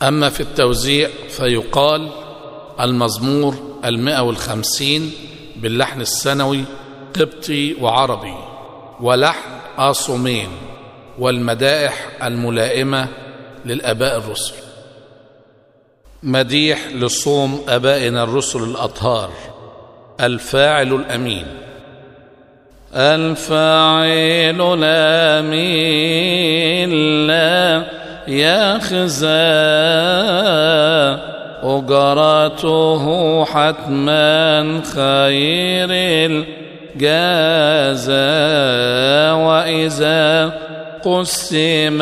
أما في التوزيع فيقال المزمور 150 باللحن السنوي قبطي وعربي ولحن آصومين، والمدائح الملائمة للآباء الرسل. مديح لصوم آبائنا الرسل الأطهار. الفاعل الأمين. الفاعل الأمين لا يخزى، أجرته حتما خير الجزاء، وإذا قسم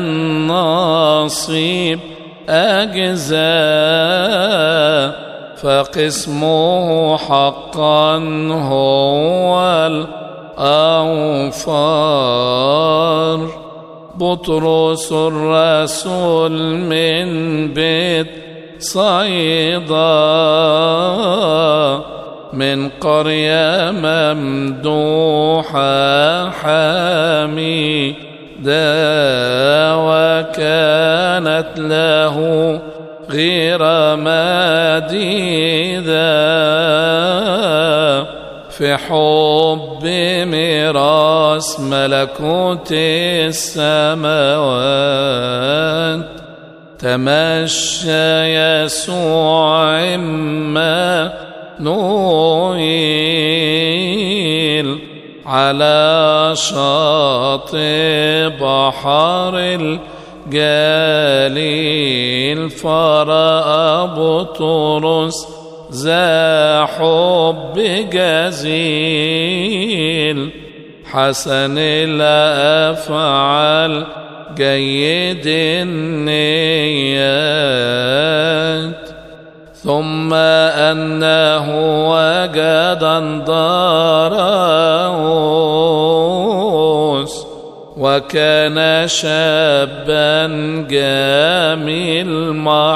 النصيب أجزاء، فقسمه حقا هو الأوفار. بطرس الرسول من بيت صيدا، من قرية ممدوحة حميدة، وكانت له غير مديدة في حب ميراث ملكوت السماوات. تمشى يسوع عمانوئيل على شاطئ بحر الجليل، فرأى بطرس ذا حب جزيل، حسن الأفعال جيد النيات. ثم أنه وجد اندراوس، وكان شابا جميل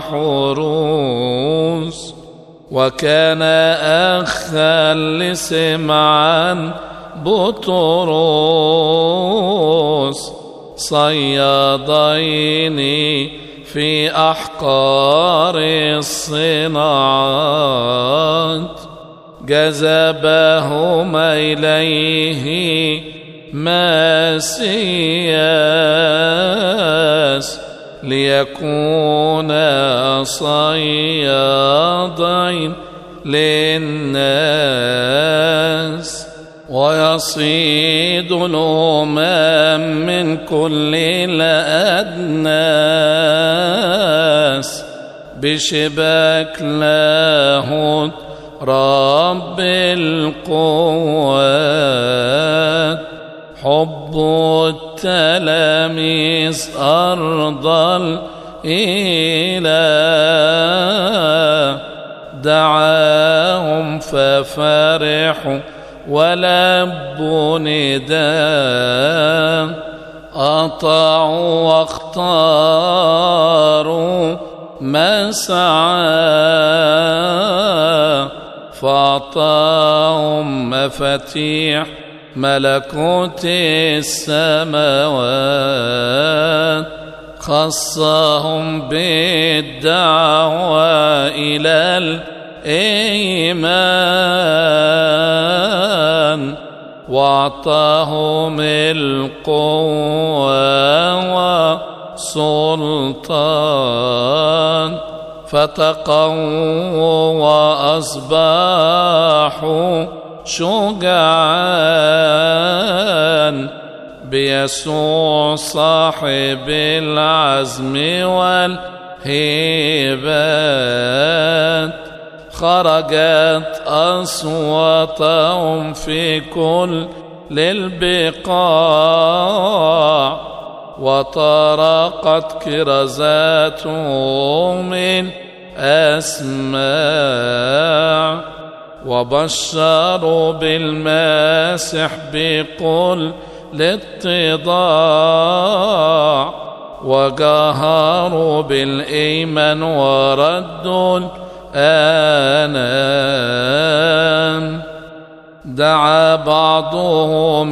محروس، وكان أخا لسمعان بطرس، صيادين في أحقار الصناعات. جذبهما إليه مسياس، ليكون صيادين للناس، ويصيد الأمم من كل الأدناس، بشباك لاهوت رب القوات. حب التلاميذ أرض الإله، دعاهم ففرحوا ولبوا نداء، أطاعوا واختاروا مسعى، فأعطاهم مفاتيح ملكوت السماوات. خصهم بالدعوة إلى الإيمان، وأعطاهم القوة والسلطان، فتقوا وأصبحوا شجعان بيسوع صاحب العزم والهبات. خرجت أصواتهم في كل البقاع، وطرقت كرزاتهم الأسماع، وبشروا بالمسيح بكل الاتضاع، وجاهروا بالإيمان وردوا الآنام. دعا بعضهم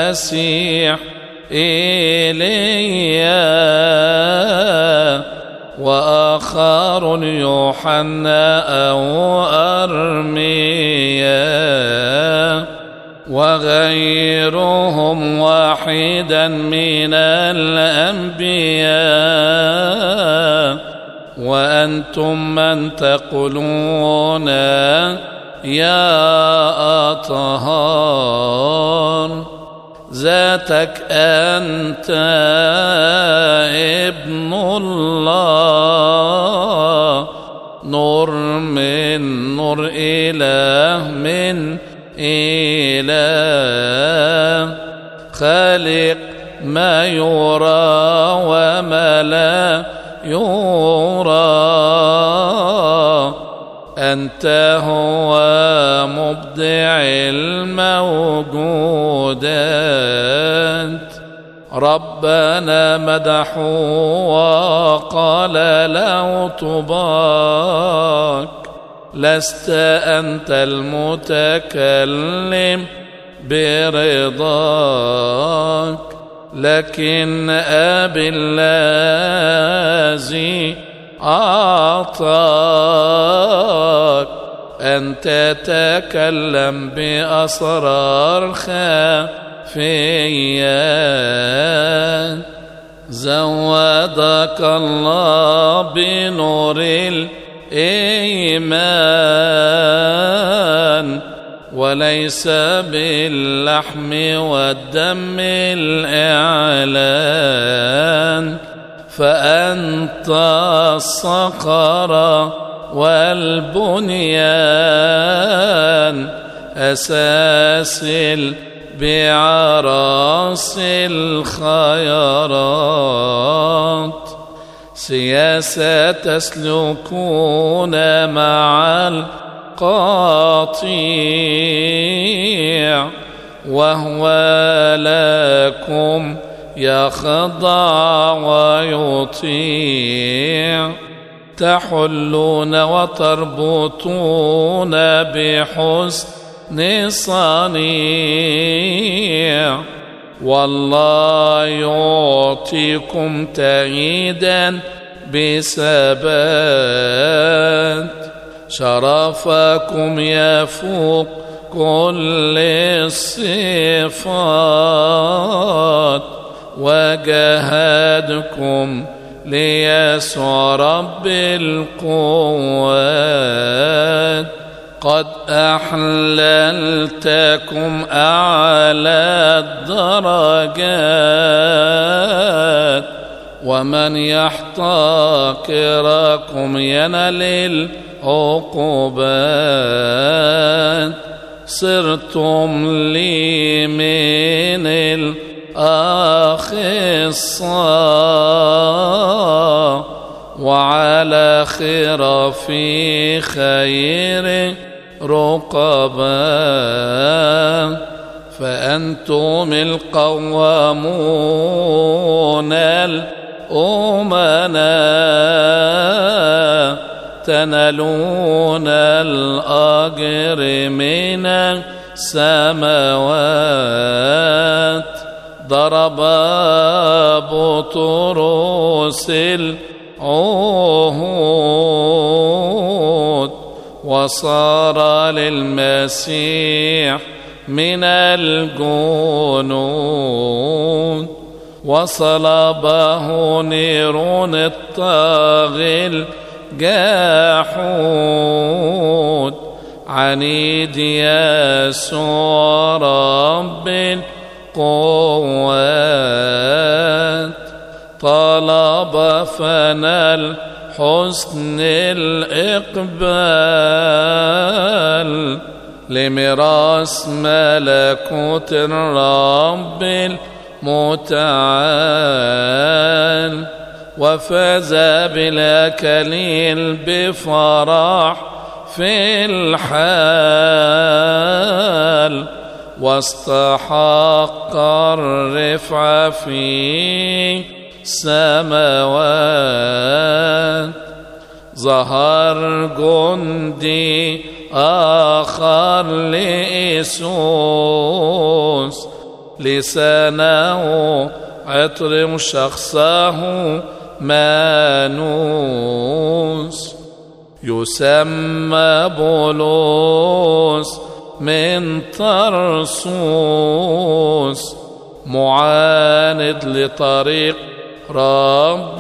المسيح إيليا، وآخر يوحنا أو أرميا، وغيرهم واحدا من الأنبياء. وأنتم من تقولون يا أطهار ذاتك أنت ابن الله، نور من نور، إله من إله، خالق ما يرى وما لا يرى. أنت هو مبدع الموجودات. ربنا مدحوا وقال له طوباك، لست أنت المتكلم برضاك، لكن أبي الذي أعطاك أن تتكلم بأسرار خفيات. زودك الله بنور الإيمان، وليس باللحم والدم الإعلان. فأنت الصخرة والبنيان، أساس بعراس الخيرات. سياسة تسلكون مع القاطيع، وهو لكم يخضع ويطيع. تحلون وتربطون بحسن صنيع، والله يعطيكم تأييدا بثبات. شرفكم يفوق كل الصفات، وجهادكم ليسوع رب القوات. قد أحللتكم أعلى الدرجات، ومن يحتقركم ينال العقوبات. صرتم لي من الأخصاء، وعلى خرافي خير رقباء. فأنتم القوامون الأمناء، تنالون الأجر من السماوات. ضرب بطرس العهود، وصار للمسيح من الجنود. وصلبه نيرون الطاغي الجاحود، عنيد يسوع رب القوات. طلب فنال حسن الإقبال، لميراث ملكوت الرب المتعال. وفاز بالأكليل بفرح في الحال، واستحق الرفعة في السماوات. ظهر جندي آخر لإيسوس، لسانه عطر شخصه مانوس، يسمى بولس من طرسوس، معاند لطريق رب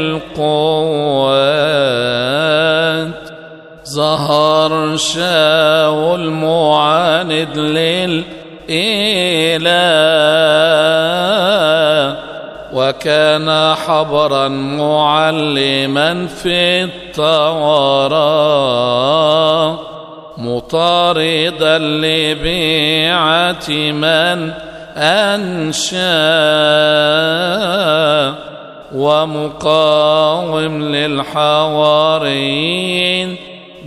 القوات. ظهر شاول معاند للإله، وكان حبرا معلما في التوراة، مطاردا لبيعة من أنشا، ومقاوم للحواريين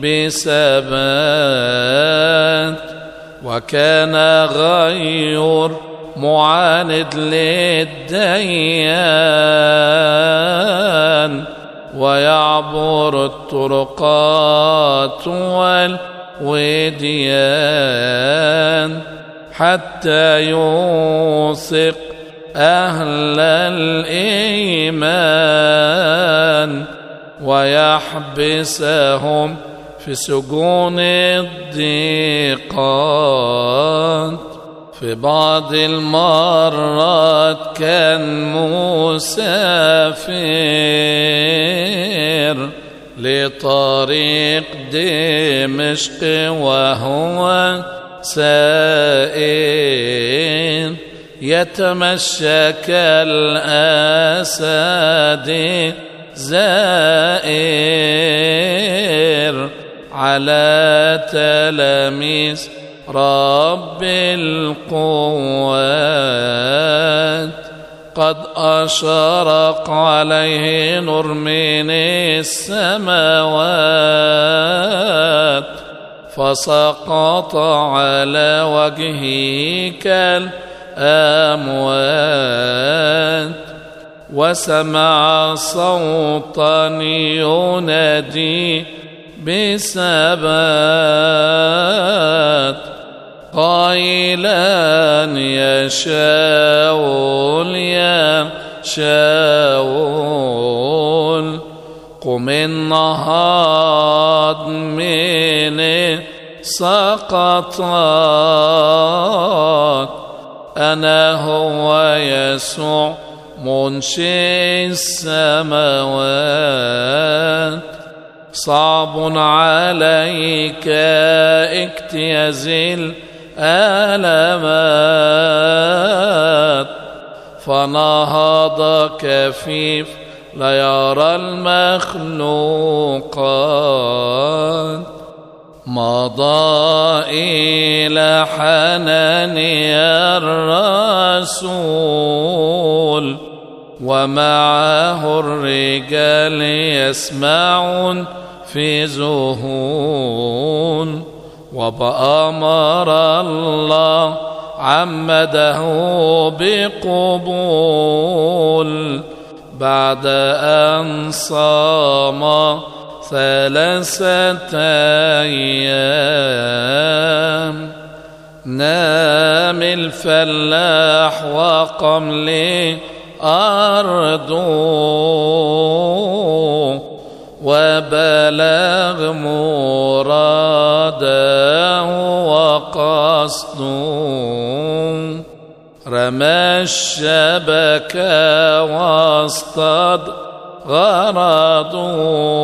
بثبات. وكان غير معاند للديان، ويعبر الطرقات والوديان، حتى يوثق أهل الإيمان، ويحبسهم في سجون الضيقات. في بعض المرات كان مسافر لطريق دمشق، وهو سائر يتمشى كالأسد زائر على تلاميذ رب القوات. قد أشرق عليه نور من السماوات، فسقط على وجهه كالأموات، وسمع صوتا ينادي بثبات، قائلا يا شاول يا شاول، قم النهض من سقطات، أنا هو يسوع منشئ السماوات. صعب عليك اجتياز الآلامات، فنهض كفيف لا يرى المخلوقات. مضى إلى حنانيا الرسول، ومعه الرجال يسمعون في ذهول، وبأمر الله عمده بقبول، بعد أن صام 3 أيام. نام الفلاح وقم لأرضه، وبلغ مراده وقصده، رمى الشبكة واصطاد غرضه،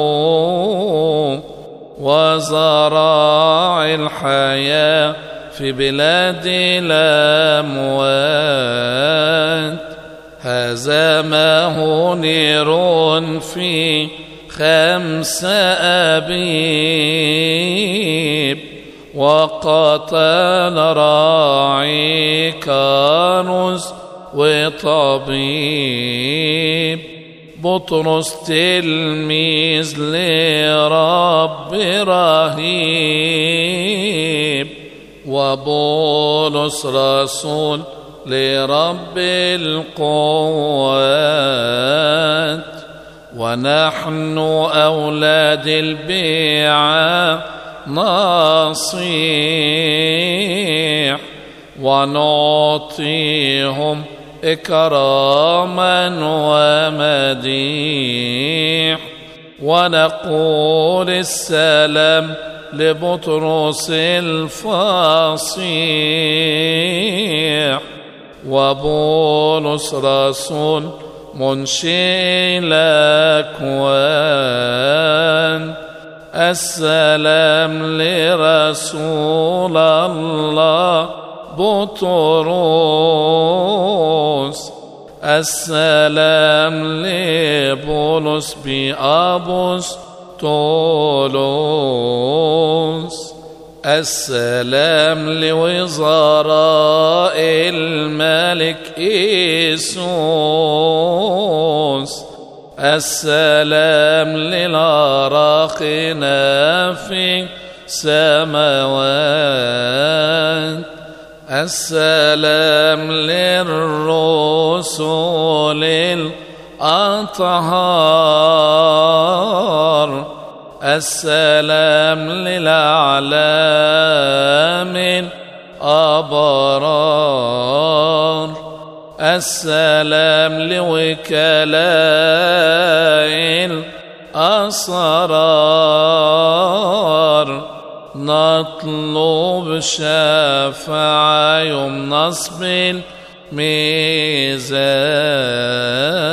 وزرع الحياة في بلاد الأموات. هزمه نير في 5 أبيب، وقتل راعي كانوس وطبيب. بطرس تلميذ لرب رهيب، وبولس رسول لرب القوات. ونحن أولاد البيعة نصيح، ونعطيهم إكراما ومديح، ونقول السلام لبطرس الفصيح، وبولس رسول منشي الأكوان. السلام لرسول الله بطرس، السلام لبولس بأبسطولوس، السلام لوزراء الملك إيسوس، السلام للأراقين في السماوات، السلام للرسل الأطهار، السلام للأعلام الأبرار، السلام لوكلاء الأسرار. نطلب شفاعة يوم نصب الميزان.